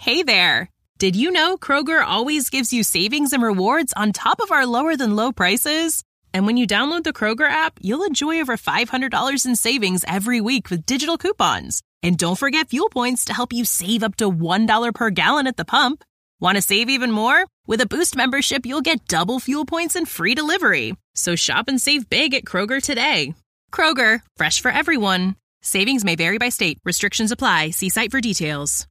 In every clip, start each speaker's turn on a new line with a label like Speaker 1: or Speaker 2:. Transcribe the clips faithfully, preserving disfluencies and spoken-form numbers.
Speaker 1: Hey there! Did you know Kroger always gives you savings and rewards on top of our lower-than-low prices? And when you download the Kroger app, you'll enjoy over five hundred dollars in savings every week with digital coupons. And don't forget fuel points to help you save up to one dollar per gallon at the pump. Want to save even more? With a Boost membership, you'll get double fuel points and free delivery. So shop and save big at Kroger today. Kroger, fresh for everyone. Savings may vary by state. Restrictions apply. See site for details.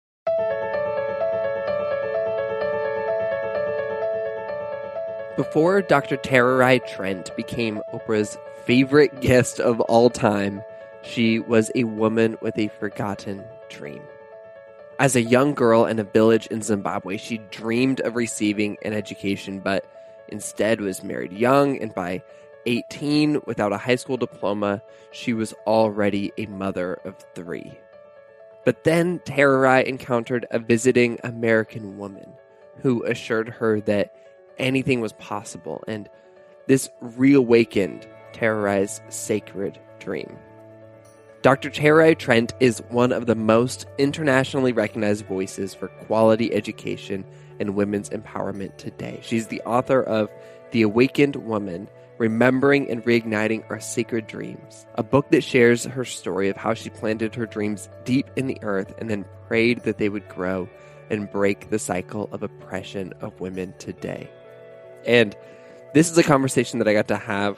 Speaker 2: Before Doctor Tererai Trent became Oprah's favorite guest of all time, she was a woman with a forgotten dream. As a young girl in a village in Zimbabwe, she dreamed of receiving an education, but instead was married young, and by eighteen, without a high school diploma, she was already a mother of three. But then Tererai encountered a visiting American woman who assured her that anything was possible, and this reawakened Tererai's sacred dream. Doctor Tererai Trent is one of the most internationally recognized voices for quality education and women's empowerment today. She's the author of The Awakened Woman, Remembering and Reigniting Our Sacred Dreams, a book that shares her story of how she planted her dreams deep in the earth and then prayed that they would grow and break the cycle of oppression of women today. And this is a conversation that I got to have,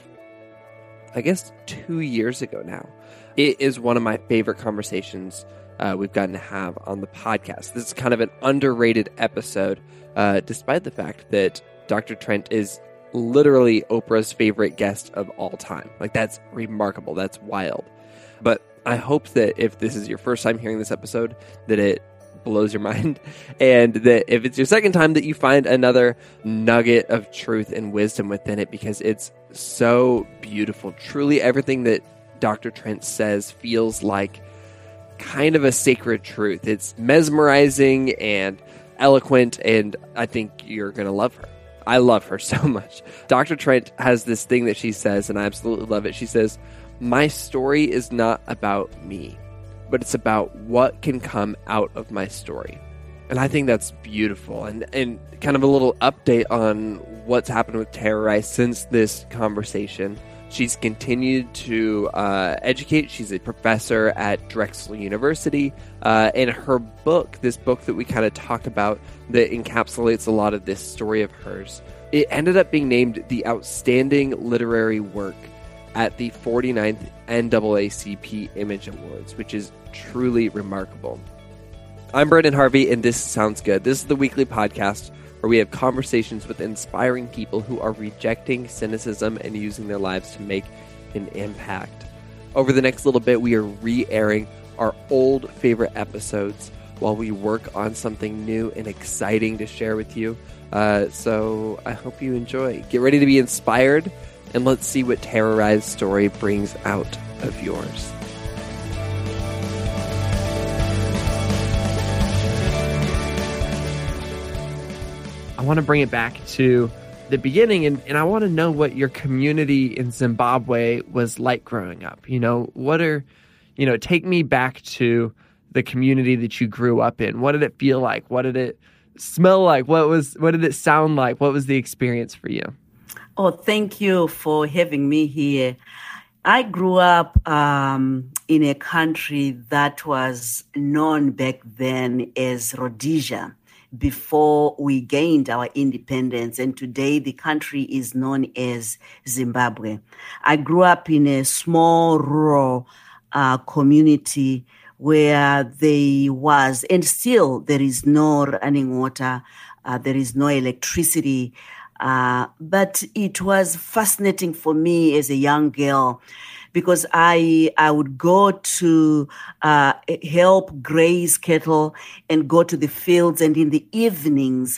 Speaker 2: I guess, two years ago now. It is one of my favorite conversations uh, we've gotten to have on the podcast. This is kind of an underrated episode, uh, despite the fact that Doctor Trent is literally Oprah's favorite guest of all time. Like, that's remarkable. That's wild. But I hope that if this is your first time hearing this episode, that it blows your mind, and that if it's your second time, that you find another nugget of truth and wisdom within it, because it's so beautiful. Truly everything that Doctor Trent says feels like kind of a sacred truth. It's mesmerizing and eloquent, and I think you're going to love her. I love her so much. Doctor Trent has this thing that she says, and I absolutely love it. She says, "My story is not about me, but it's about what can come out of my story." And I think that's beautiful. And, and kind of a little update on what's happened with Tererai since this conversation. She's continued to uh, educate. She's a professor at Drexel University. Uh, and her book, this book that we kind of talk about that encapsulates a lot of this story of hers, it ended up being named the Outstanding Literary Work at the forty-ninth N double A C P Image Awards, which is truly remarkable. I'm Brendan Harvey, and this sounds good. This is the weekly podcast where we have conversations with inspiring people who are rejecting cynicism and using their lives to make an impact. Over the next little bit, we are re-airing our old favorite episodes while we work on something new and exciting to share with you. Uh, so I hope you enjoy. Get ready to be inspired, and let's see what Tererai's story brings out of yours. I want to bring it back to the beginning, and, and I want to know what your community in Zimbabwe was like growing up. You know, what are, you know, take me back to the community that you grew up in. What did it feel like? What did it smell like? What was, what did it sound like? What was the experience for you?
Speaker 3: Oh, thank you for having me here. I grew up um, in a country that was known back then as Rhodesia, before we gained our independence. And today the country is known as Zimbabwe. I grew up in a small rural uh, community where there was, and still there is no running water, uh, there is no electricity. Uh, but it was fascinating for me as a young girl, because I I would go to uh, help graze cattle and go to the fields. And in the evenings,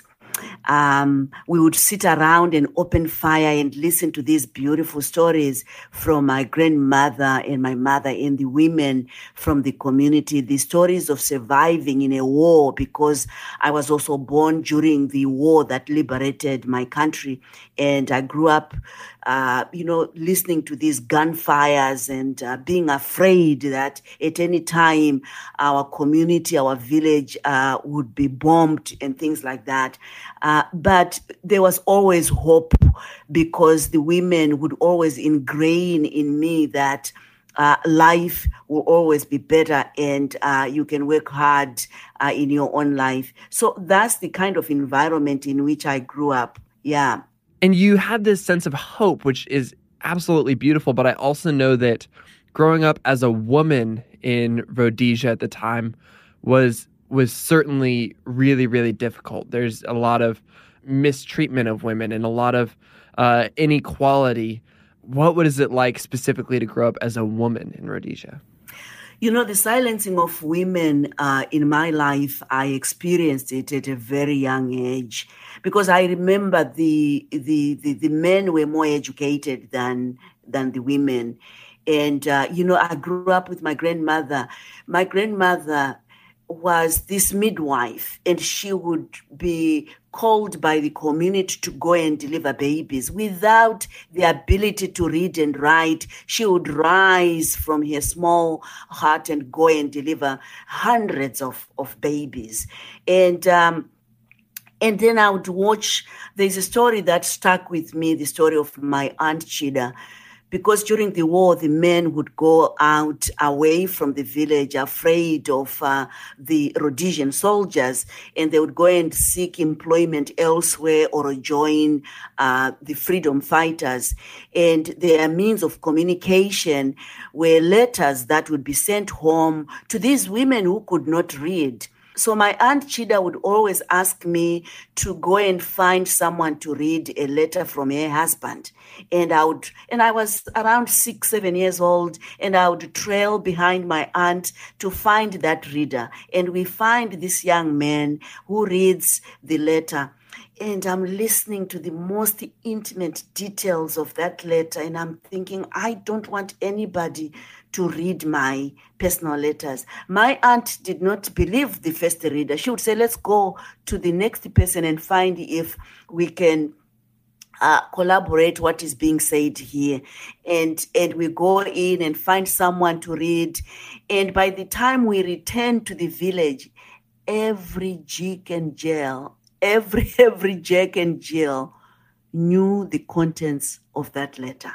Speaker 3: Um, we would sit around an open fire and listen to these beautiful stories from my grandmother and my mother and the women from the community, the stories of surviving in a war, because I was also born during the war that liberated my country. And I grew up, uh, you know, listening to these gunfires and uh, being afraid that at any time our community, our village uh, would be bombed and things like that. Uh, but there was always hope, because the women would always ingrain in me that uh, life will always be better, and uh, you can work hard uh, in your own life. So that's the kind of environment in which I grew up. Yeah.
Speaker 2: And you had this sense of hope, which is absolutely beautiful. But I also know that growing up as a woman in Rhodesia at the time was was certainly really, really difficult. There's a lot of mistreatment of women and a lot of uh, inequality. What was it like specifically to grow up as a woman in Rhodesia?
Speaker 3: You know, the silencing of women uh, in my life, I experienced it at a very young age, because I remember the the the, the men were more educated than than the women. And, uh, you know, I grew up with my grandmother. My grandmother was this midwife, and she would be called by the community to go and deliver babies. Without the ability to read and write, she would rise from her small heart and go and deliver hundreds of, of babies. And um, and then I would watch, there's a story that stuck with me, the story of my Aunt Chida. Because during the war, the men would go out away from the village, afraid of uh, the Rhodesian soldiers, and they would go and seek employment elsewhere or join uh, the freedom fighters. And their means of communication were letters that would be sent home to these women who could not read. So my Aunt Chida would always ask me to go and find someone to read a letter from her husband. And I would, and I was around six, seven years old, and I would trail behind my aunt to find that reader. And we find this young man who reads the letter. And I'm listening to the most intimate details of that letter. And I'm thinking, I don't want anybody to read my personal letters. My aunt did not believe the first reader. She would say, let's go to the next person and find if we can uh, collaborate what is being said here. And, and we go in and find someone to read. And by the time we return to the village, every Jig and Jill, every, every Jack and Jill knew the contents of that letter.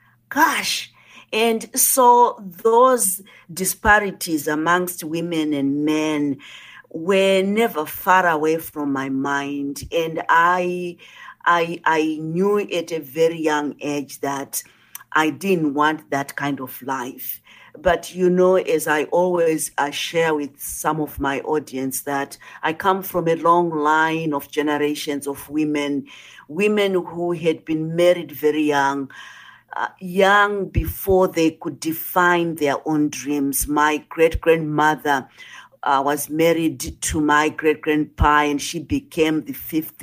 Speaker 3: Gosh! And so those disparities amongst women and men were never far away from my mind. And I, I, I knew at a very young age that I didn't want that kind of life. But, you know, as I always uh, share with some of my audience, that I come from a long line of generations of women, women who had been married very young, Uh, young before they could define their own dreams. My great-grandmother uh, was married to my great-grandpa, and she became the fifth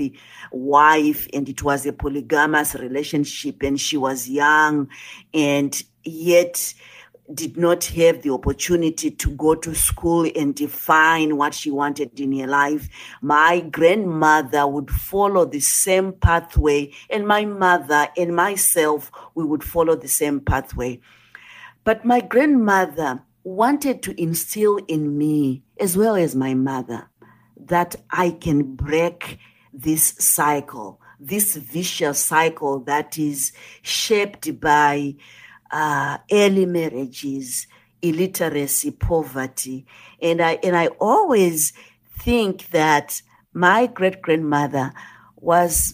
Speaker 3: wife, and it was a polygamous relationship, and she was young and yet did not have the opportunity to go to school and define what she wanted in her life. My grandmother would follow the same pathway, and my mother and myself, we would follow the same pathway. But my grandmother wanted to instill in me, as well as my mother, that I can break this cycle, this vicious cycle that is shaped by Uh, early marriages, illiteracy, poverty. And I and I always think that my great-grandmother was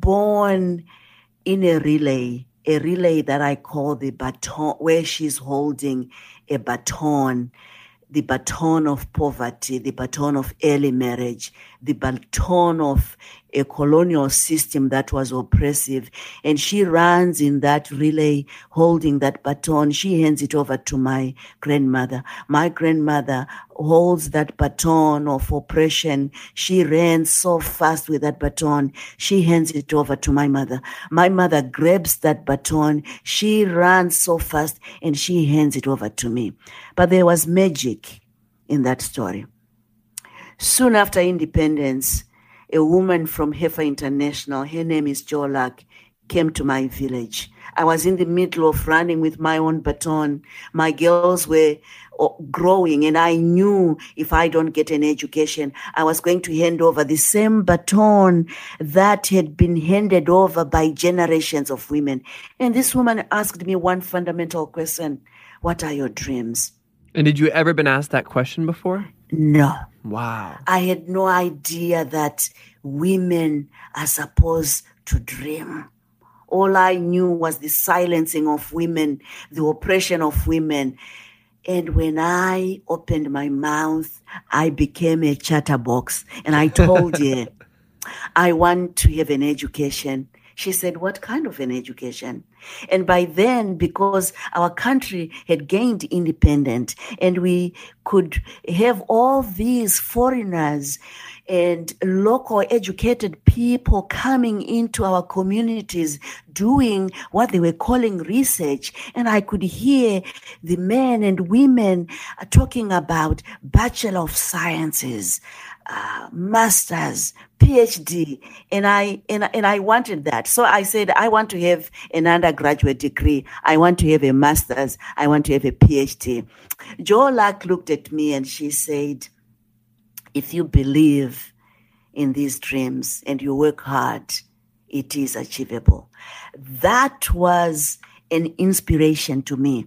Speaker 3: born in a relay, a relay that I call the baton, where she's holding a baton, the baton of poverty, the baton of early marriage, the baton of a colonial system that was oppressive. And she runs in that relay, holding that baton. She hands it over to my grandmother. My grandmother holds that baton of oppression. She ran so fast with that baton. She hands it over to my mother. My mother grabs that baton. She runs so fast and she hands it over to me. But there was magic in that story. Soon after independence, a woman from Heifer International, her name is Jo Luck, came to my village. I was in the middle of running with my own baton. My girls were growing, and I knew if I don't get an education, I was going to hand over the same baton that had been handed over by generations of women. And this woman asked me one fundamental question: what are your dreams?
Speaker 2: And did you ever been asked that question before?
Speaker 3: No.
Speaker 2: Wow.
Speaker 3: I had no idea that women are supposed to dream. All I knew was the silencing of women, the oppression of women. And when I opened my mouth, I became a chatterbox. And I told her, I want to have an education. She said, what kind of an education? And by then, because our country had gained independence and we could have all these foreigners and local educated people coming into our communities doing what they were calling research. And I could hear the men and women talking about Bachelor of Sciences, uh, Masters, PhD, and I and, and I wanted that. So I said, I want to have an undergraduate degree. I want to have a master's. I want to have a PhD. Jo Luck looked at me and she said, if you believe in these dreams and you work hard, it is achievable. That was an inspiration to me.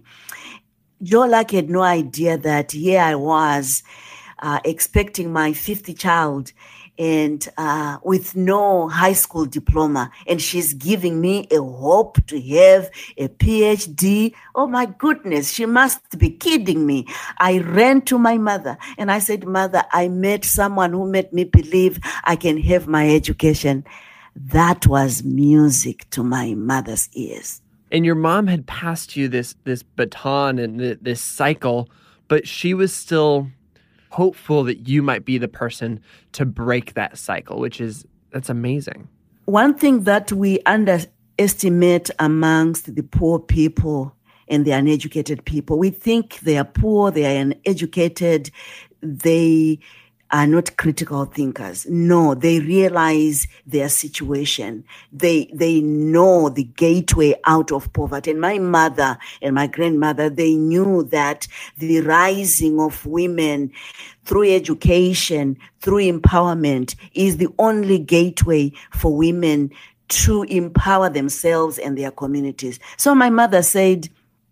Speaker 3: Jo Luck had no idea that here I was uh, expecting my fifth child and uh, with no high school diploma. And she's giving me a hope to have a PhD. Oh my goodness, she must be kidding me. I ran to my mother and I said, Mother, I met someone who made me believe I can have my education. That was music to my mother's ears.
Speaker 2: And your mom had passed you this, this baton and th- this cycle, but she was still hopeful that you might be the person to break that cycle, which is, that's amazing.
Speaker 3: One thing that we underestimate amongst the poor people and the uneducated people, we think they are poor, they are uneducated, they are not critical thinkers. No, they realize their situation. They they know the gateway out of poverty. And my mother and my grandmother, they knew that the rising of women through education, through empowerment, is the only gateway for women to empower themselves and their communities. So my mother said,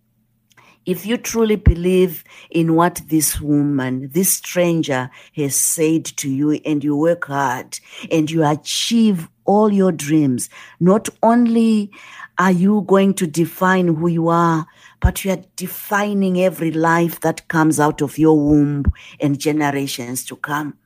Speaker 3: if you truly believe in what this woman, this stranger has said to you, and you work hard and you achieve all your dreams, not only are you going to define who you are, but you are defining every life that comes out of your womb and generations to come.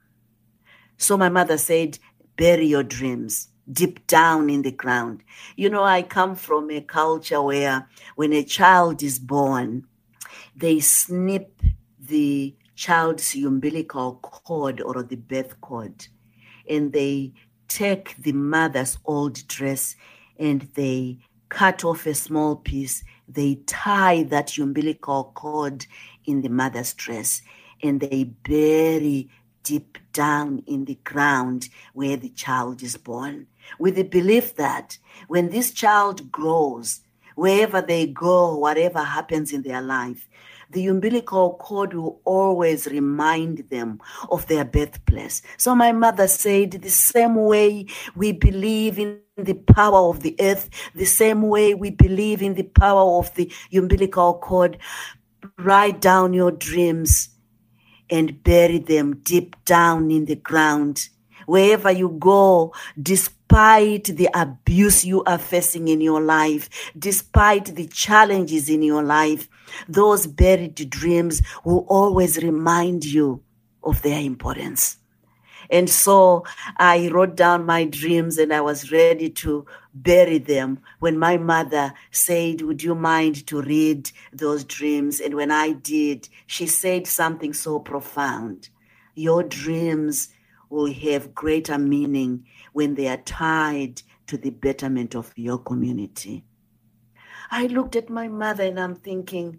Speaker 3: So my mother said, bury your dreams deep down in the ground. You know, I come from a culture where when a child is born, they snip the child's umbilical cord or the birth cord, and they take the mother's old dress and they cut off a small piece. They tie that umbilical cord in the mother's dress and they bury deep down in the ground where the child is born, with the belief that when this child grows, wherever they go, whatever happens in their life, the umbilical cord will always remind them of their birthplace. So my mother said, the same way we believe in the power of the earth, the same way we believe in the power of the umbilical cord, write down your dreams and bury them deep down in the ground. Wherever you go, despite the abuse you are facing in your life, despite the challenges in your life, those buried dreams will always remind you of their importance. And so I wrote down my dreams and I was ready to bury them when my mother said, would you mind to read those dreams? And when I did, she said something so profound. Your dreams will have greater meaning when they are tied to the betterment of your community. I looked at my mother and I'm thinking,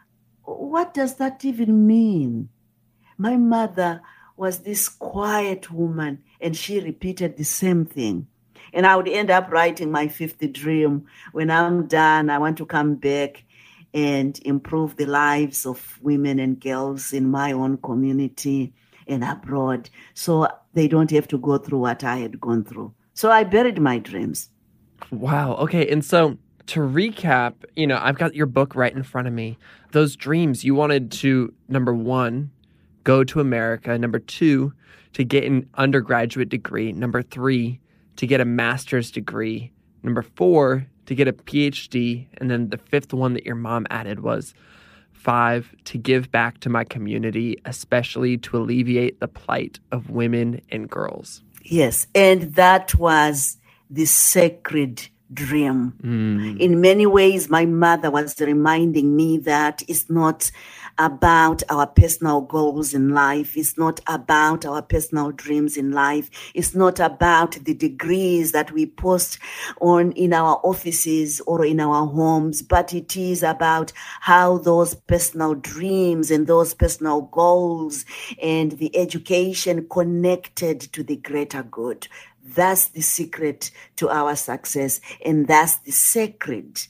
Speaker 3: what does that even mean? My mother was this quiet woman and she repeated the same thing. And I would end up writing my fifth dream. When I'm done, I want to come back and improve the lives of women and girls in my own community and abroad, so they don't have to go through what I had gone through. So I buried my dreams.
Speaker 2: Wow. Okay. And so to recap, you know, I've got your book right in front of me. Those dreams, you wanted to, number one, go to America. Number two, to get an undergraduate degree. Number three, to get a master's degree. Number four, to get a P H D. And then the fifth one that your mom added was five, to give back to my community, especially to alleviate the plight of women and girls.
Speaker 3: Yes, and that was the sacred dream. Mm. In many ways, my mother was reminding me that it's not about our personal goals in life. It's not about our personal dreams in life. It's not about the degrees that we post on in our offices or in our homes, but it is about how those personal dreams and those personal goals and the education connected to the greater good. That's the secret to our success, and that's the sacred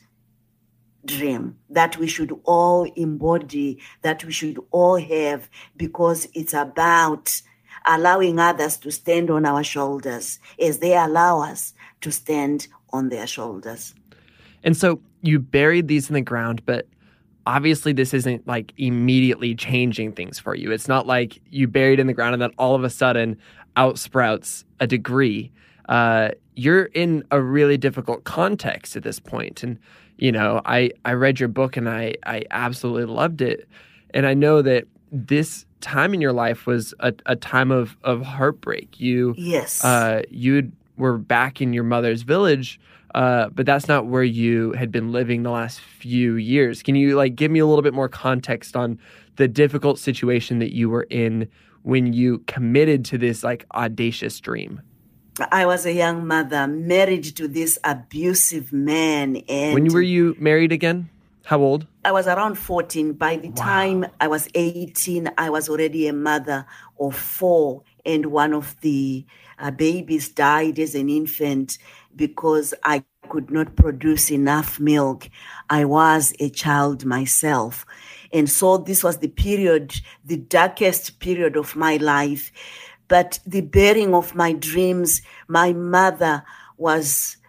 Speaker 3: dream that we should all embody, that we should all have, because it's about allowing others to stand on our shoulders as they allow us to stand on their shoulders.
Speaker 2: And so you buried these in the ground, but obviously this isn't like immediately changing things for you. It's not like you buried in the ground and then all of a sudden out sprouts a degree. Uh, you're in a really difficult context at this point. And, you know, I, I read your book and I, I absolutely loved it. And I know that this time in your life was a, a time of, of heartbreak. You,
Speaker 3: yes.
Speaker 2: uh, you were back in your mother's village, uh, but that's not where you had been living the last few years. Can you like give me a little bit more context on the difficult situation that you were in when you committed to this like audacious dream?
Speaker 3: I was a young mother married to this abusive man. And
Speaker 2: when were you married again? How old?
Speaker 3: I was around fourteen. By the wow. time I was eighteen, I was already a mother of four. And one of the uh, babies died as an infant because I could not produce enough milk. I was a child myself. And so this was the period, the darkest period of my life. But the bearing of my dreams, my mother was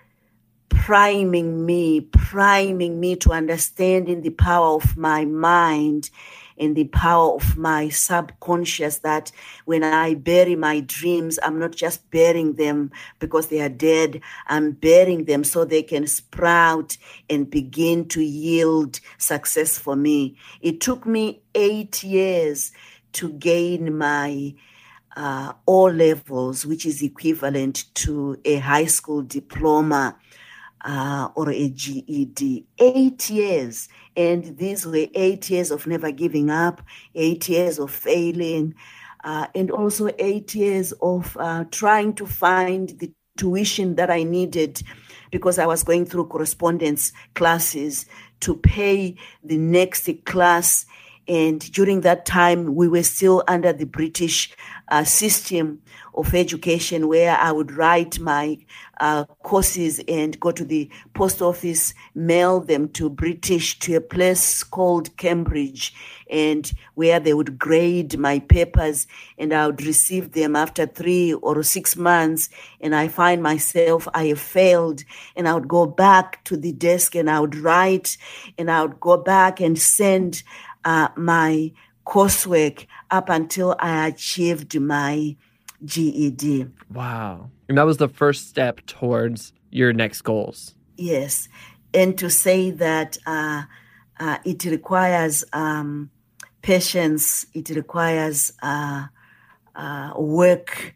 Speaker 3: priming me, priming me to understand in the power of my mind and the power of my subconscious that when I bury my dreams, I'm not just burying them because they are dead. I'm burying them so they can sprout and begin to yield success for me. It took me eight years to gain my Uh, O levels, which is equivalent to a high school diploma uh, or a G E D. Eight years. And these were eight years of never giving up, eight years of failing, uh, and also eight years of uh, trying to find the tuition that I needed because I was going through correspondence classes to pay the next class. And during that time, we were still under the British uh, system of education where I would write my uh, courses and go to the post office, mail them to British, to a place called Cambridge, and where they would grade my papers, and I would receive them after three or six months, and I find myself, I have failed, and I would go back to the desk and I would write, and I would go back and send Uh, my coursework up until I achieved my G E D.
Speaker 2: Wow. And that was the first step towards your next goals.
Speaker 3: Yes. And to say that uh, uh, it requires um, patience, it requires uh, uh, work,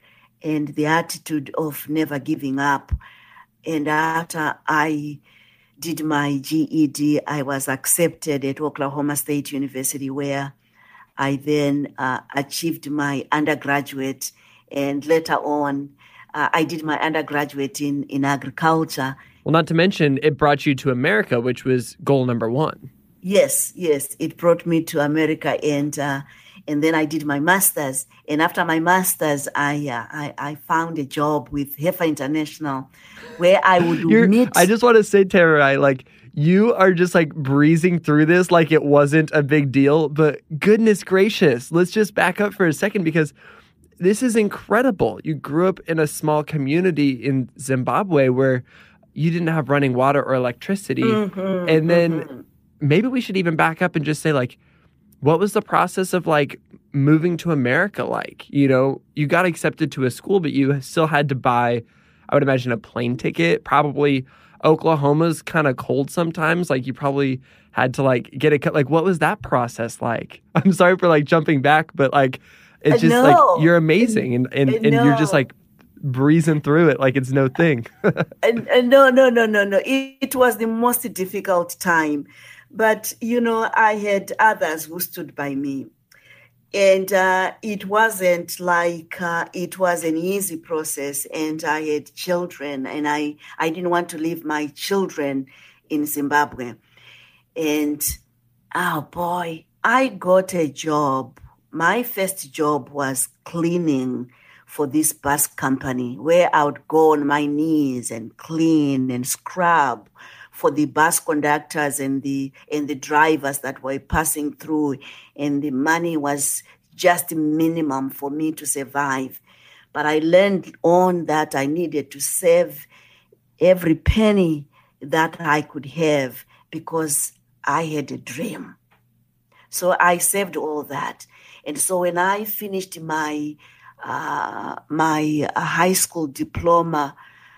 Speaker 3: and the attitude of never giving up. And after I did my G E D, I was accepted at Oklahoma State University, where I then uh, achieved my undergraduate, and later on, uh, I did my undergraduate in, in agriculture.
Speaker 2: Well, not to mention, it brought you to America, which was goal number one.
Speaker 3: Yes, yes, it brought me to America, and uh, and then I did my master's. And after my master's, I uh, I, I found a job with Heifer International, where I would
Speaker 2: You're,
Speaker 3: meet.
Speaker 2: I just want to say, Tara, like, you are just like breezing through this like it wasn't a big deal. But goodness gracious, let's just back up for a second, because this is incredible. You grew up in a small community in Zimbabwe where you didn't have running water or electricity.
Speaker 3: Mm-hmm,
Speaker 2: and then
Speaker 3: mm-hmm.
Speaker 2: maybe we should even back up and just say, like, what was the process of like moving to America like? You know, you got accepted to a school, but you still had to buy, I would imagine, a plane ticket. Probably Oklahoma's kind of cold sometimes. Like, you probably had to like get a cut. Like, what was that process like? I'm sorry for like jumping back, but like, it's just
Speaker 3: no.
Speaker 2: like, you're amazing. And, and, and
Speaker 3: no.
Speaker 2: you're just like breezing through it like it's no thing.
Speaker 3: and, and no, no, no, no, no. It, it was the most difficult time. But, you know, I had others who stood by me. And uh, it wasn't like uh, it was an easy process. And I had children, and I, I didn't want to leave my children in Zimbabwe. And, oh boy, I got a job. My first job was cleaning for this bus company, where I would go on my knees and clean and scrub for the bus conductors and the and the drivers that were passing through, and the money was just minimum for me to survive. But I learned on that I needed to save every penny that I could have, because I had a dream. So I saved all that. And so when I finished my uh, my high school diploma,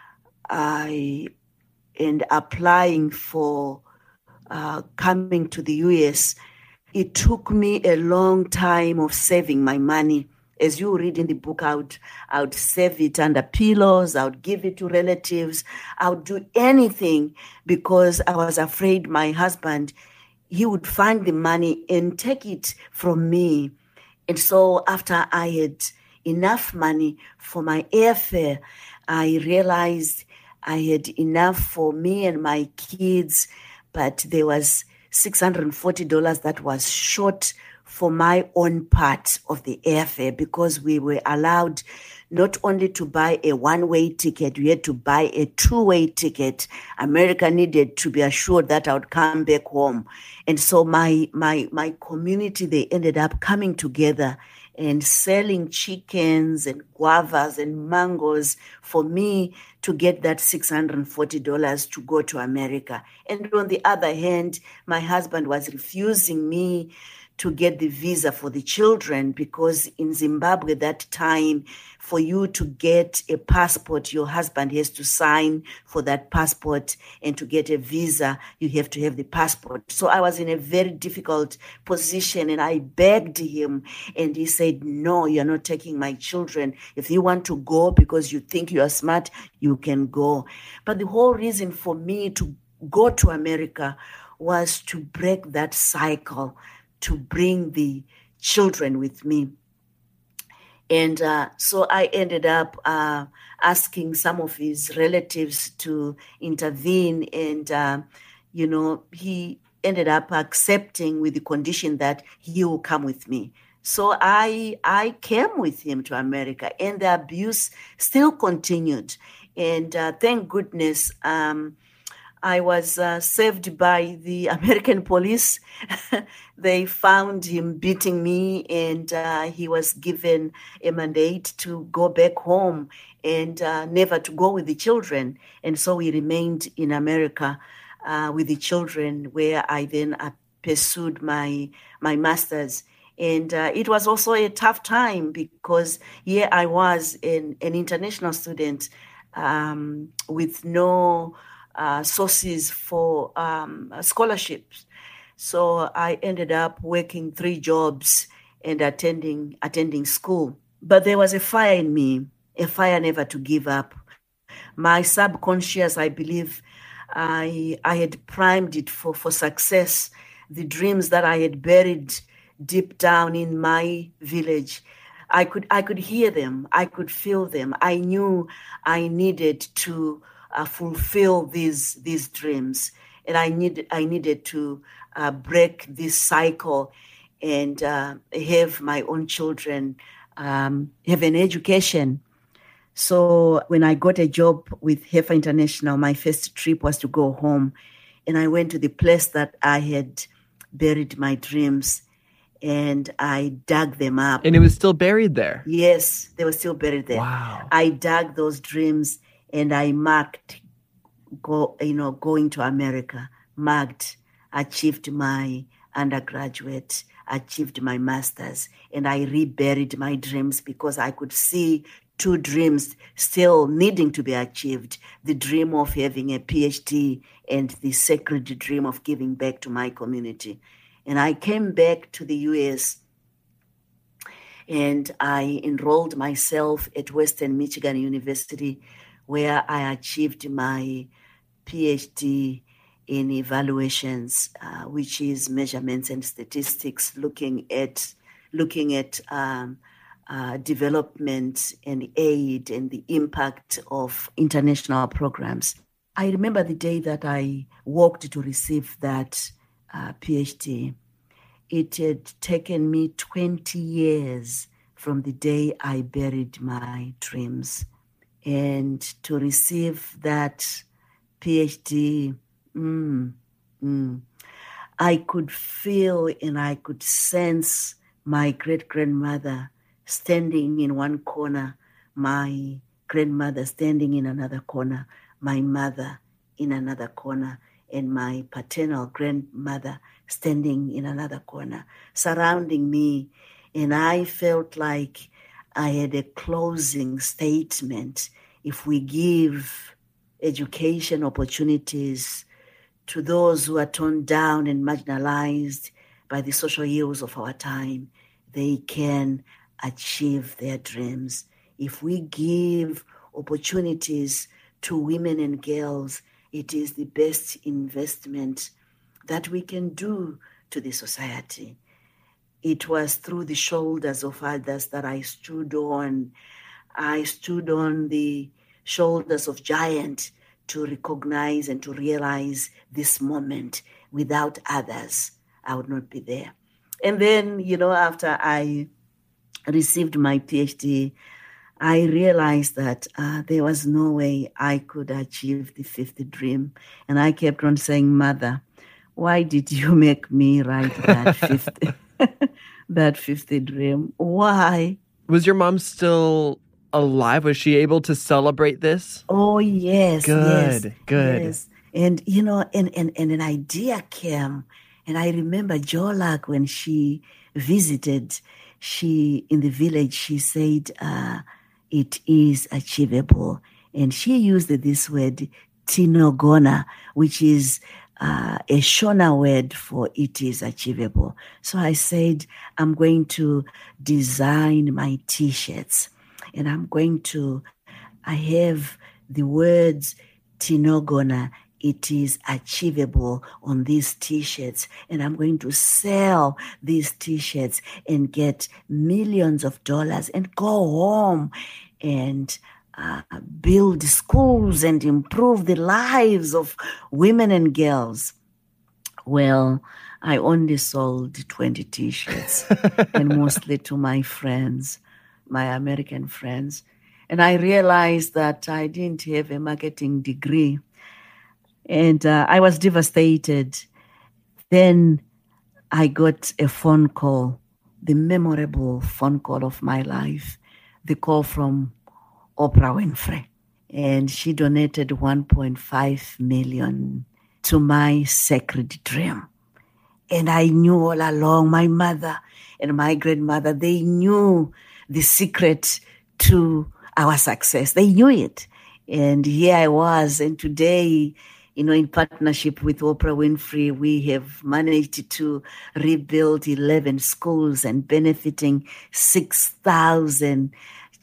Speaker 3: I and applying for uh, coming to the U S, it took me a long time of saving my money. As you read in the book, I would, I would save it under pillows, I would give it to relatives, I would do anything, because I was afraid my husband, he would find the money and take it from me. And so after I had enough money for my airfare, I realized I had enough for me and my kids, but there was six hundred forty dollars that was short for my own part of the airfare, because we were allowed not only to buy a one-way ticket, we had to buy a two-way ticket. America needed to be assured that I would come back home. And so my my my community, they ended up coming together and selling chickens and guavas and mangoes for me to get that six hundred forty dollars to go to America. And on the other hand, my husband was refusing me to get the visa for the children, because in Zimbabwe that time, for you to get a passport, your husband has to sign for that passport, and to get a visa, you have to have the passport. So I was in a very difficult position, and I begged him, and he said, no, you're not taking my children. If you want to go because you think you are smart, you can go. But the whole reason for me to go to America was to break that cycle, to bring the children with me. And uh, so I ended up uh, asking some of his relatives to intervene. And, uh, you know, he ended up accepting with the condition that he will come with me. So I I came with him to America, and the abuse still continued. And uh, thank goodness, um, I was uh, saved by the American police. They found him beating me, and uh, he was given a mandate to go back home and uh, never to go with the children. And so we remained in America uh, with the children, where I then uh, pursued my my master's. And uh, it was also a tough time, because here I was in, an international student um, with no Uh, sources for um, scholarships. So I ended up working three jobs and attending attending school. But there was a fire in me. a fire never to give up. My subconscious, I believe, I I had primed it for, for success. The dreams that I had buried deep down in my village, I could I could hear them. I could feel them. I knew I needed to uh, fulfill these these dreams, and I need I needed to uh, break this cycle and uh, have my own children um, have an education. So when I got a job with Heifer International, my first trip was to go home, and I went to the place that I had buried my dreams. And I dug them up.
Speaker 2: And it was still buried there?
Speaker 3: Yes, they were still buried there.
Speaker 2: Wow.
Speaker 3: I dug those dreams and I marked, go, you know, going to America, marked, achieved my undergraduate, achieved my master's, and I reburied my dreams because I could see two dreams still needing to be achieved, the dream of having a PhD and the sacred dream of giving back to my community. And I came back to the U S and I enrolled myself at Western Michigan University, where I achieved my PhD in evaluations, uh, which is measurements and statistics, looking at looking at um, uh, development and aid and the impact of international programs. I remember the day that I walked to receive that Uh, PhD. It had taken me twenty years from the day I buried my dreams. And to receive that PhD, mm, mm, I could feel and I could sense my great-grandmother standing in one corner, my grandmother standing in another corner, my mother in another corner, and my paternal grandmother standing in another corner, surrounding me. And I felt like I had a closing statement. If we give education opportunities to those who are torn down and marginalized by the social ills of our time, they can achieve their dreams. If we give opportunities to women and girls, it is the best investment that we can do to the society. It was through the shoulders of others that I stood on. I stood on the shoulders of giants to recognize and to realize this moment. Without others, I would not be there. And then, you know, after I received my PhD, I realized that uh, there was no way I could achieve the fifth dream. And I kept on saying, Mother, why did you make me write that fifth, that fifth dream? Why?
Speaker 2: Was your mom still alive? Was she able to celebrate this?
Speaker 3: Oh, yes.
Speaker 2: Good,
Speaker 3: yes,
Speaker 2: good.
Speaker 3: Yes. And, you know, and, and, and an idea came. And I remember Jolak, when she visited, she, in the village, she said, uh, it is achievable. And she used this word, tinogona, which is uh, a Shona word for it is achievable. So I said, I'm going to design my T-shirts. And I'm going to, I have the words tinogona, it is achievable, on these T-shirts. And I'm going to sell these T-shirts and get millions of dollars and go home and uh, build schools and improve the lives of women and girls. Well, I only sold twenty T-shirts and mostly to my friends, my American friends. And I realized that I didn't have a marketing degree. And uh, I was devastated. Then I got a phone call, the memorable phone call of my life, the call from Oprah Winfrey. And she donated one point five million dollars to my sacred dream. And I knew all along, my mother and my grandmother, they knew the secret to our success. They knew it. And here I was. And today, you know, in partnership with Oprah Winfrey, we have managed to rebuild eleven schools and benefiting six thousand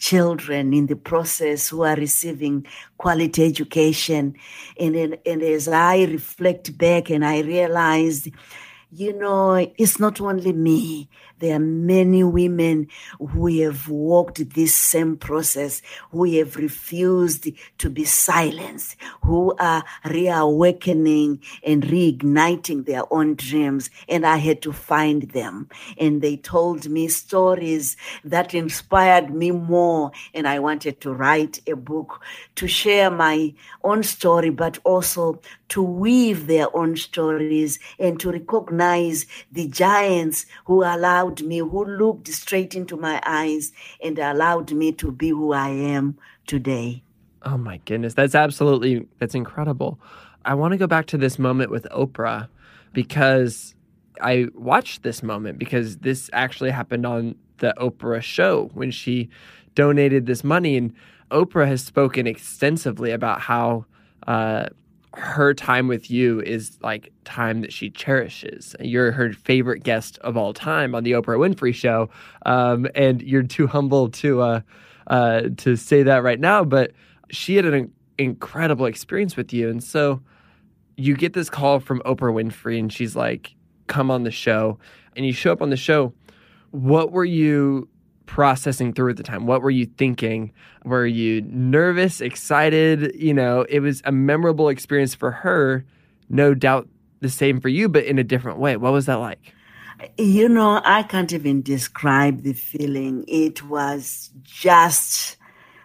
Speaker 3: children in the process who are receiving quality education. And, and, and as I reflect back and I realized, you know, it's not only me. There are many women who have walked this same process, who have refused to be silenced, who are reawakening and reigniting their own dreams. And I had to find them. And they told me stories that inspired me more. And I wanted to write a book to share my own story, but also to weave their own stories and to recognize the giants who allowed me, who looked straight into my eyes and allowed me to be who I am today.
Speaker 2: Oh my goodness. That's absolutely, that's incredible. I want to go back to this moment with Oprah because I watched this moment because this actually happened on the Oprah show when she donated this money. And Oprah has spoken extensively about how uh, her time with you is like time that she cherishes. You're her favorite guest of all time on the Oprah Winfrey Show. Um, and you're too humble to uh, uh, to say that right now, but she had an incredible experience with you. And so you get this call from Oprah Winfrey and she's like, come on the show. And you show up on the show. What were you processing through at the time? What were you thinking? Were you nervous, excited? You know, it was a memorable experience for her, no doubt the same for you, but in a different way. What was that like?
Speaker 3: You know, I can't even describe the feeling. It was just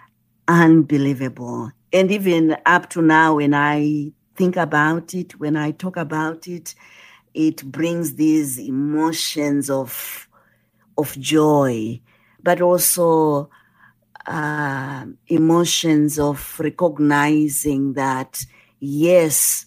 Speaker 3: unbelievable. And even up to now, when I think about it, when I talk about it, it brings these emotions of, of joy, but also uh, emotions of recognizing that, yes,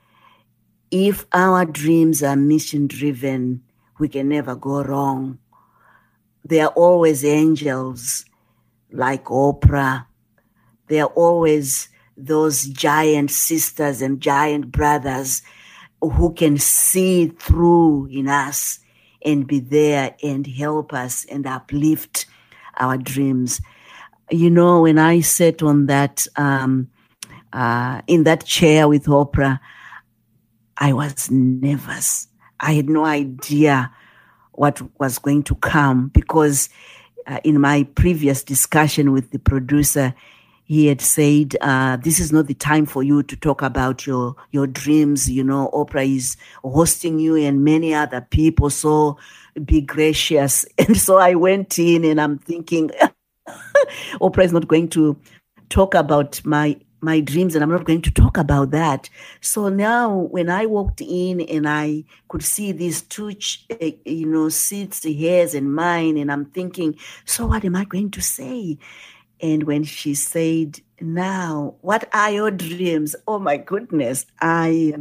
Speaker 3: if our dreams are mission-driven, we can never go wrong. There are always angels like Oprah. There are always those giant sisters and giant brothers who can see through in us and be there and help us and uplift our dreams. You know, when I sat on that, um, uh, in that chair with Oprah, I was nervous. I had no idea what was going to come because uh, in my previous discussion with the producer, he had said, uh, this is not the time for you to talk about your, your dreams. You know, Oprah is hosting you and many other people, so be gracious. And so I went in and I'm thinking, Oprah is not going to talk about my my dreams and I'm not going to talk about that. So now when I walked in and I could see these two, you know, seats, hers and mine, and I'm thinking, so what am I going to say? And when she said, now, what are your dreams? Oh, my goodness. I,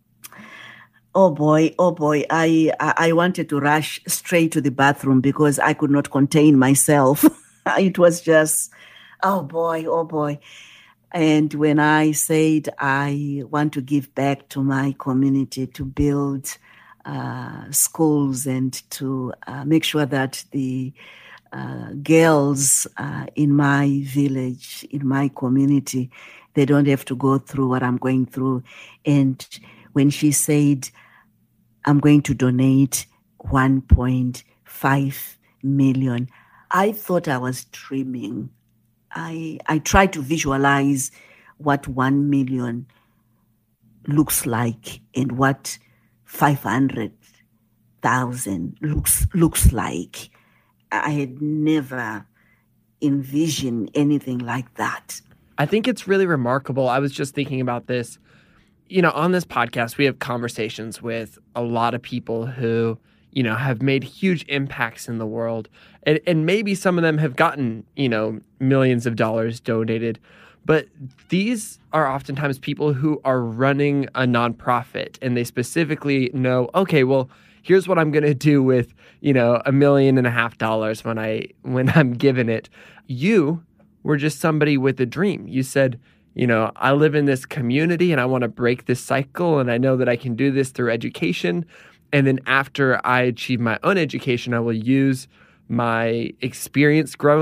Speaker 3: oh, boy, oh, boy. I, I wanted to rush straight to the bathroom because I could not contain myself. It was just, oh, boy, oh, boy. And when I said I want to give back to my community, to build uh, schools and to uh, make sure that the Uh, girls uh, in my village, in my community, they don't have to go through what I'm going through. And when she said, I'm going to donate one point five million, I thought I was dreaming. I, I tried to visualize what one million looks like and what five hundred thousand looks, looks like. I had never envisioned anything like that.
Speaker 2: I think it's really remarkable. I was just thinking about this. You know, on this podcast, we have conversations with a lot of people who, you know, have made huge impacts in the world. And, and maybe some of them have gotten, you know, millions of dollars donated. But these are oftentimes people who are running a nonprofit and they specifically know, okay, well, here's what I'm going to do with, you know, a million and a half dollars when I when I'm given it. You were just somebody with a dream. You said, you know, I live in this community and I want to break this cycle and I know that I can do this through education. And then after I achieve my own education, I will use my experience growing up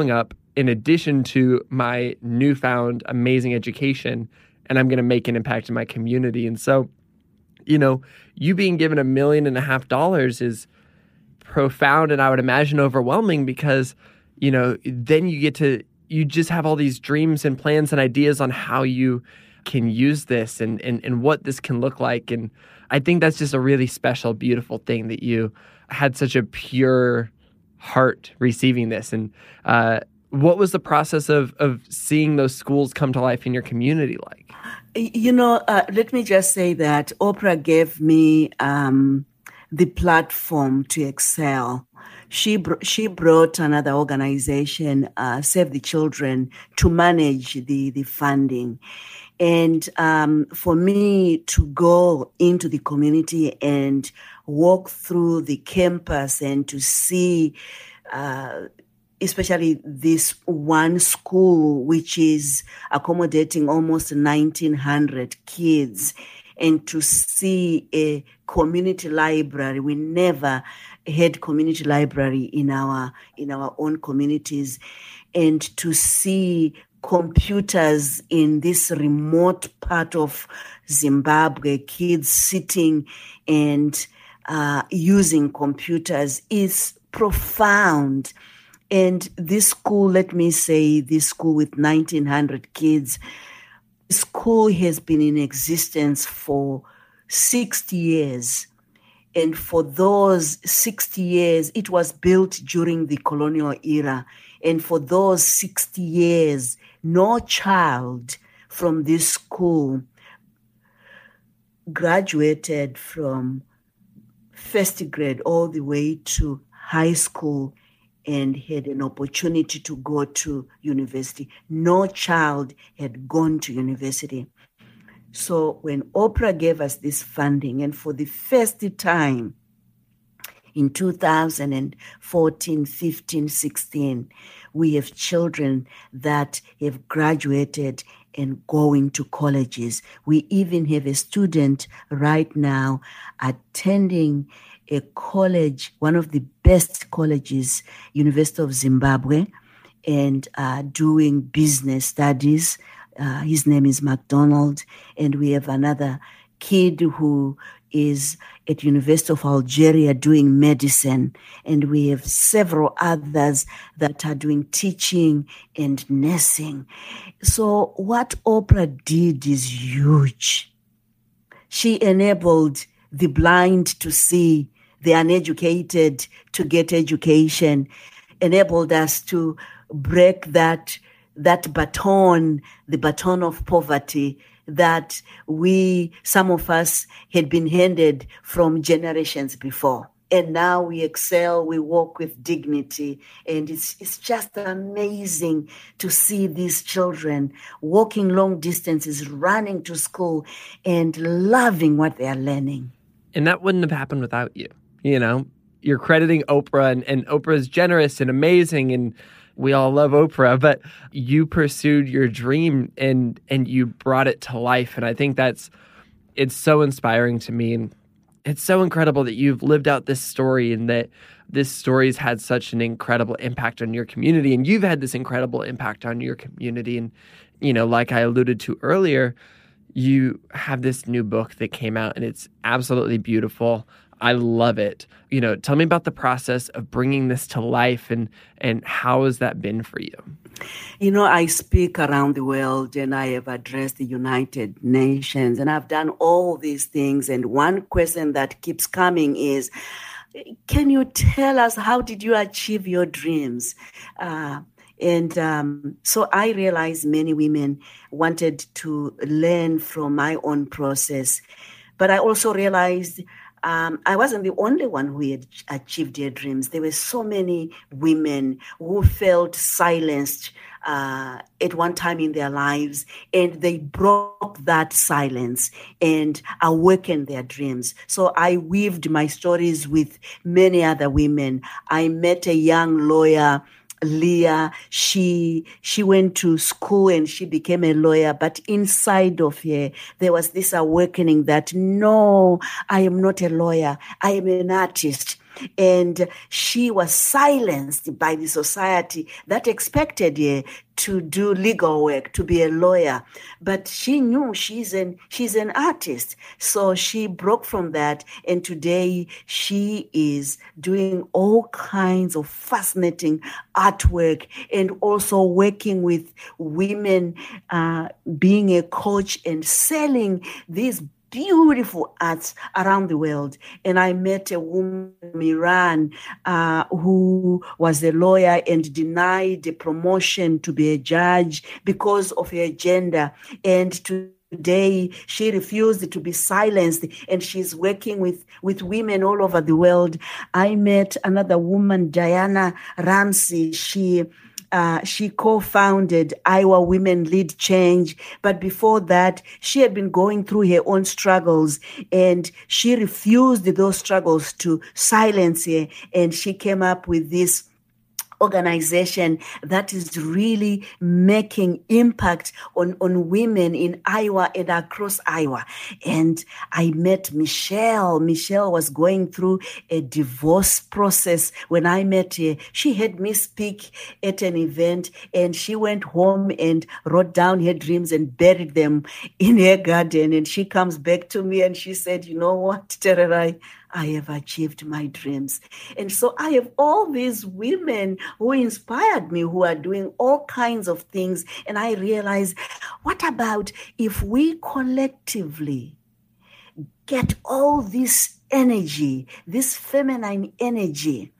Speaker 2: in addition to my newfound amazing education, and I'm going to make an impact in my community. And so, you know, you being given a million and a half dollars is profound and I would imagine overwhelming because, you know, then you get to, you just have all these dreams and plans and ideas on how you can use this and, and, and what this can look like. And I think that's just a really special, beautiful thing that you had such a pure heart receiving this. And uh, what was the process of, of seeing those schools come to life in your community like?
Speaker 3: You know, uh, let me just say that Oprah gave me um, the platform to excel. She br- she brought another organization, uh, Save the Children, to manage the, the funding. And um, for me to go into the community and walk through the campus and to see uh, especially this one school, which is accommodating almost nineteen hundred kids, and to see a community library. We never had community library in our in our own communities, and to see computers in this remote part of Zimbabwe, kids sitting and uh, using computers is profound. And this school, let me say, this school with nineteen hundred kids, school has been in existence for sixty years. And for those sixty years, it was built during the colonial era. And for those sixty years, no child from this school graduated from first grade all the way to high school and had an opportunity to go to university. No child had gone to university. So when Oprah gave us this funding, and for the first time in two thousand fourteen, fifteen, sixteen, we have children that have graduated and going to colleges. We even have a student right now attending a college, one of the best colleges, University of Zimbabwe, and uh, doing business studies. Uh, his name is McDonald. And we have another kid who is at University of Algeria doing medicine. And we have several others that are doing teaching and nursing. So what Oprah did is huge. She enabled the blind to see, the uneducated to get education, enabled us to break that that baton, the baton of poverty that we, some of us had been handed from generations before. And now we excel, we walk with dignity. And it's it's just amazing to see these children walking long distances, running to school and loving what they are learning.
Speaker 2: And that wouldn't have happened without you. You know, you're crediting Oprah, and, and Oprah is generous and amazing, and we all love Oprah, but you pursued your dream and and you brought it to life. And I think that's, it's so inspiring to me. And it's so incredible that you've lived out this story and that this story's had such an incredible impact on your community. And you've had this incredible impact on your community. And, you know, like I alluded to earlier, you have this new book that came out and it's absolutely beautiful. I love it. You know, tell me about the process of bringing this to life and, and how has that been for you?
Speaker 3: You know, I speak around the world and I have addressed the United Nations and I've done all these things. And one question that keeps coming is, can you tell us, how did you achieve your dreams? Uh, And um, so I realized many women wanted to learn from my own process. But I also realized um, I wasn't the only one who had achieved their dreams. There were so many women who felt silenced uh, at one time in their lives, and they broke that silence and awakened their dreams. So I weaved my stories with many other women. I met a young lawyer, Leah. She she went to school and she became a lawyer, but inside of her, there was this awakening that, no, I am not a lawyer. I am an artist. And she was silenced by the society that expected her to do legal work, to be a lawyer. But she knew she's an she's an artist. So she broke from that. And today she is doing all kinds of fascinating artwork and also working with women, uh, being a coach and selling these beautiful arts around the world. And I met a woman from Iran uh, who was a lawyer and denied a promotion to be a judge because of her gender. And today she refused to be silenced, and she's working with, with women all over the world. I met another woman, Diana Ramsey. She Uh, she co-founded Iowa Women Lead Change. But before that, she had been going through her own struggles, and she refused those struggles to silence her. And she came up with this organization that is really making impact on, on women in Iowa and across Iowa. And I met Michelle. Michelle was going through a divorce process. When I met her, she had me speak at an event, and she went home and wrote down her dreams and buried them in her garden. And she comes back to me and she said, you know what, Tererai, I have achieved my dreams. And so I have all these women who inspired me, who are doing all kinds of things. And I realize, what about if we collectively get all this energy, this feminine energy,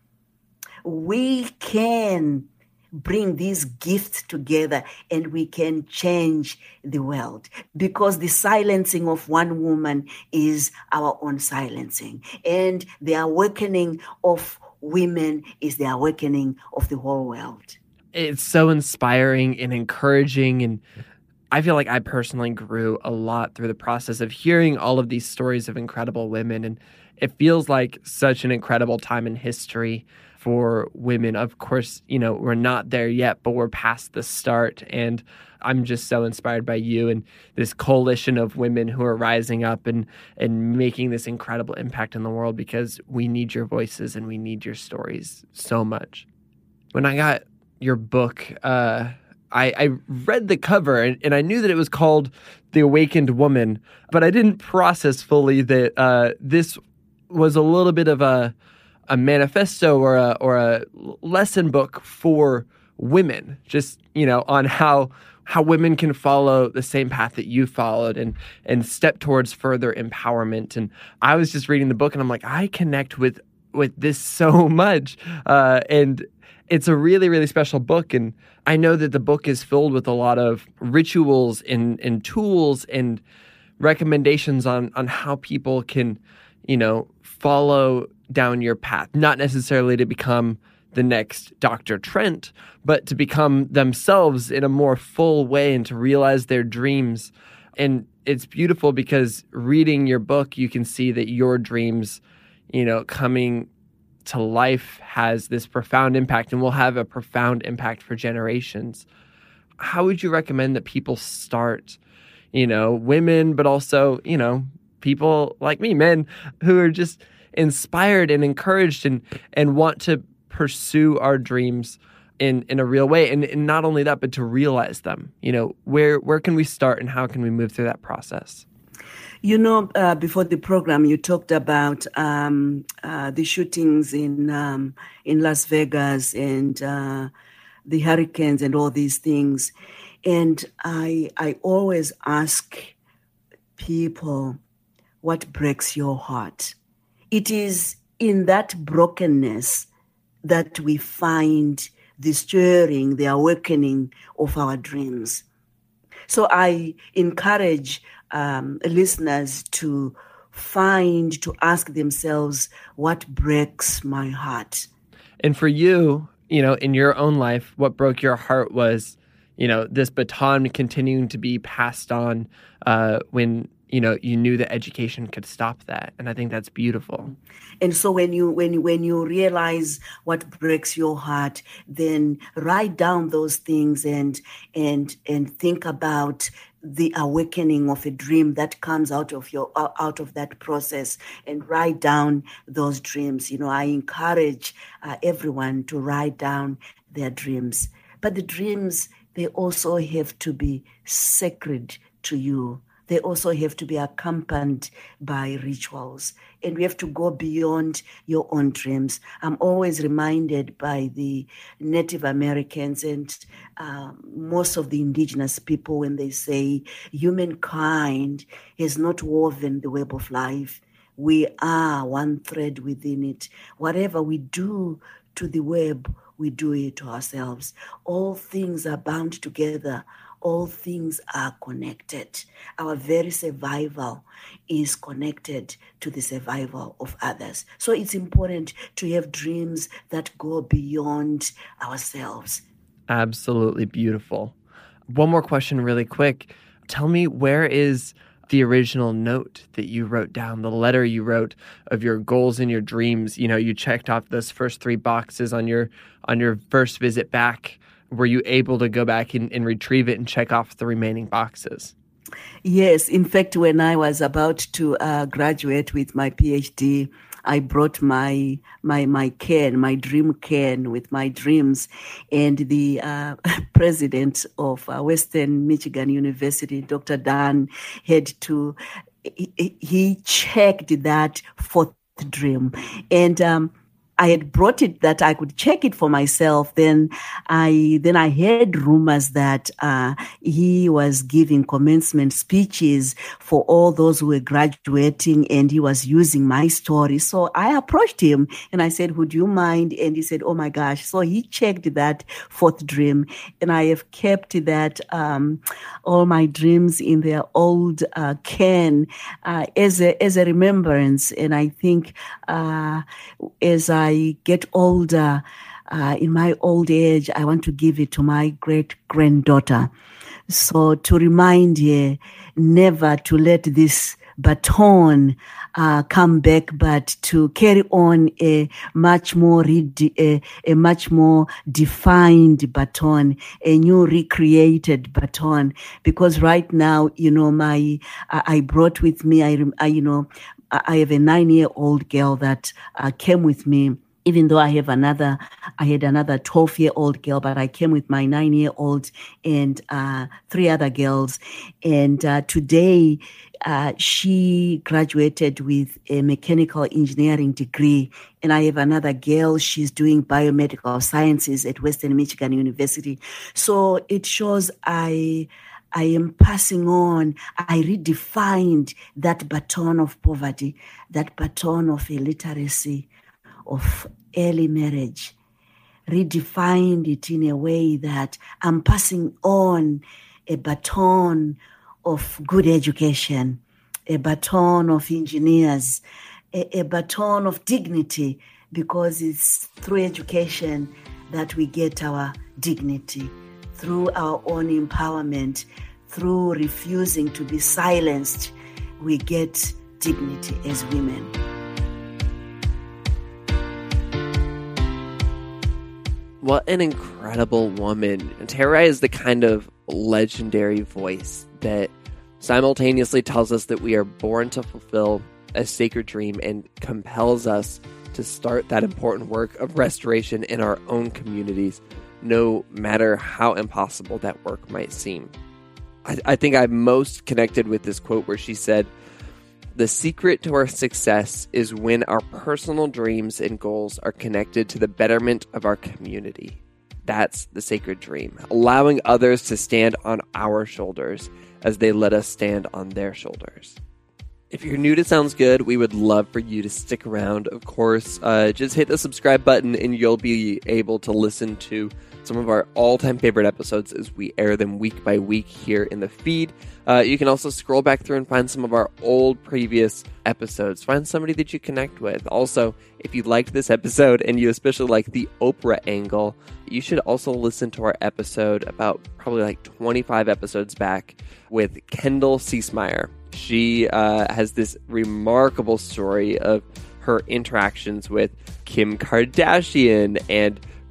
Speaker 3: we can bring these gifts together and we can change the world, because the silencing of one woman is our own silencing, and the awakening of women is the awakening of the whole world.
Speaker 2: It's so inspiring and encouraging, and I feel like I personally grew a lot through the process of hearing all of these stories of incredible women, and it feels like such an incredible time in history for women. Of course, you know, we're not there yet, but we're past the start. And I'm just so inspired by you and this coalition of women who are rising up and, and making this incredible impact in the world, because we need your voices and we need your stories so much. When I got your book, uh, I, I read the cover and, and I knew that it was called The Awakened Woman, but I didn't process fully that uh, this was a little bit of a a manifesto or a or a lesson book for women, just, you know, on how how women can follow the same path that you followed and and step towards further empowerment. And I was just reading the book and I'm like, I connect with with this so much. Uh, and it's a really, really special book. And I know that the book is filled with a lot of rituals and, and tools and recommendations on on how people can, you know, follow down your path, not necessarily to become the next Doctor Trent, but to become themselves in a more full way and to realize their dreams. And it's beautiful because reading your book, you can see that your dreams, you know, coming to life has this profound impact and will have a profound impact for generations. How would you recommend that people start, you know, women, but also, you know, people like me, men, who are just inspired and encouraged and, and want to pursue our dreams in, in a real way? And, and not only that, but to realize them. You know, where where can we start and how can we move through that process?
Speaker 3: You know, uh, before the program, you talked about um, uh, the shootings in um, in Las Vegas and uh, the hurricanes and all these things. And I I always ask people, what breaks your heart? It is in that brokenness that we find the stirring, the awakening of our dreams. So I encourage um, listeners to find, to ask themselves, what breaks my heart?
Speaker 2: And for you, you know, in your own life, what broke your heart was, you know, this baton continuing to be passed on uh, when you know, you knew that education could stop that. And I think that's beautiful.
Speaker 3: And so when you when you, when you realize what breaks your heart, then write down those things and and and think about the awakening of a dream that comes out of your out of that process, and write down those dreams. You know, I encourage uh, everyone to write down their dreams. But the dreams, they also have to be sacred to you. They also have to be accompanied by rituals. And we have to go beyond your own dreams. I'm always reminded by the Native Americans and uh, most of the indigenous people when they say humankind has not woven the web of life. We are one thread within it. Whatever we do to the web, we do it to ourselves. All things are bound together. All things are connected. Our very survival is connected to the survival of others. So it's important to have dreams that go beyond ourselves.
Speaker 2: Absolutely beautiful. One more question really quick. Tell me, where is the original note that you wrote down, the letter you wrote of your goals and your dreams? You know, you checked off those first three boxes on your on your first visit back. Were you able to go back and, and retrieve it and check off the remaining boxes?
Speaker 3: Yes. In fact, when I was about to uh, graduate with my PhD, I brought my my my can, my dream can with my dreams, and the uh, president of uh, Western Michigan University, Doctor Dan, had to he, he checked that fourth dream, and um, I had brought it that I could check it for myself. Then I then I heard rumors that uh, he was giving commencement speeches for all those who were graduating, and he was using my story. So I approached him and I said, "Would you mind?" And he said, "Oh my gosh!" So he checked that fourth dream, and I have kept that um, all my dreams in their old uh, can uh, as a as a remembrance. And I think uh, as I I get older, uh, in my old age, I want to give it to my great-granddaughter. So to remind her never to let this baton uh, come back, but to carry on a much more re- a, a much more defined baton, a new recreated baton. Because right now, you know, my I, I brought with me, I, I you know. I have a nine-year-old girl that uh, came with me, even though I have another, I had another twelve-year-old girl, but I came with my nine-year-old and uh, three other girls. And uh, today, uh, she graduated with a mechanical engineering degree. And I have another girl, she's doing biomedical sciences at Western Michigan University. So it shows I... I am passing on. I redefined that baton of poverty, that baton of illiteracy, of early marriage, redefined it in a way that I'm passing on a baton of good education, a baton of engineers, a, a baton of dignity, because it's through education that we get our dignity. Through our own empowerment, through refusing to be silenced, we get dignity as women.
Speaker 2: What an incredible woman. Tara is the kind of legendary voice that simultaneously tells us that we are born to fulfill a sacred dream and compels us to start that important work of restoration in our own communities, no matter how impossible that work might seem. I, I think I'm most connected with this quote where she said, "The secret to our success is when our personal dreams and goals are connected to the betterment of our community." That's the sacred dream, allowing others to stand on our shoulders as they let us stand on their shoulders. If you're new to Sounds Good, we would love for you to stick around. Of course, uh, just hit the subscribe button and you'll be able to listen to some of our all-time favorite episodes as we air them week by week here in the feed. Uh, you can also scroll back through and find some of our old previous episodes. Find somebody that you connect with. Also, if you liked this episode and you especially like the Oprah angle, you should also listen to our episode about probably like twenty-five episodes back with Kendall Ciesmeyer. She uh, has this remarkable story of her interactions with Kim Kardashian and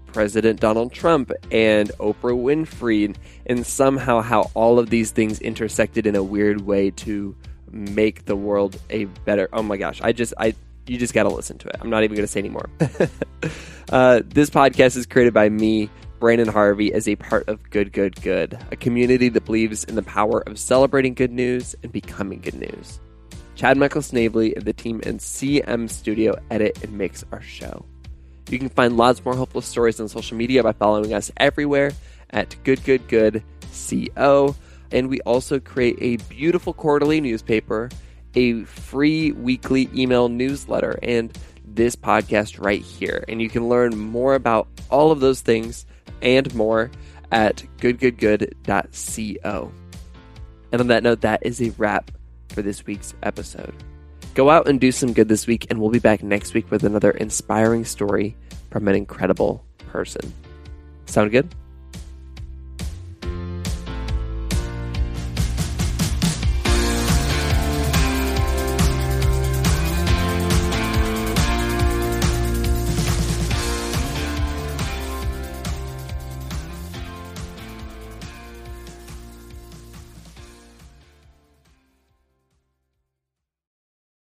Speaker 2: President Donald Trump and Oprah Winfrey, and somehow how all of these things intersected in a weird way to make the world a better. Oh my gosh, I just, I, you just got to listen to it. I'm not even going to say anymore. uh, this podcast is created by me, Brandon Harvey, as a part of Good, Good, Good, a community that believes in the power of celebrating good news and becoming good news. Chad Michael Snavely and the team in C M Studio edit and mix our show. You can find lots more hopeful stories on social media by following us everywhere at Good Good Good C O. And we also create a beautiful quarterly newspaper, a free weekly email newsletter, and this podcast right here. And you can learn more about all of those things and more at good good good dot co. And on that note, that is a wrap for this week's episode. Go out and do some good this week, and we'll be back next week with another inspiring story from an incredible person. Sound good?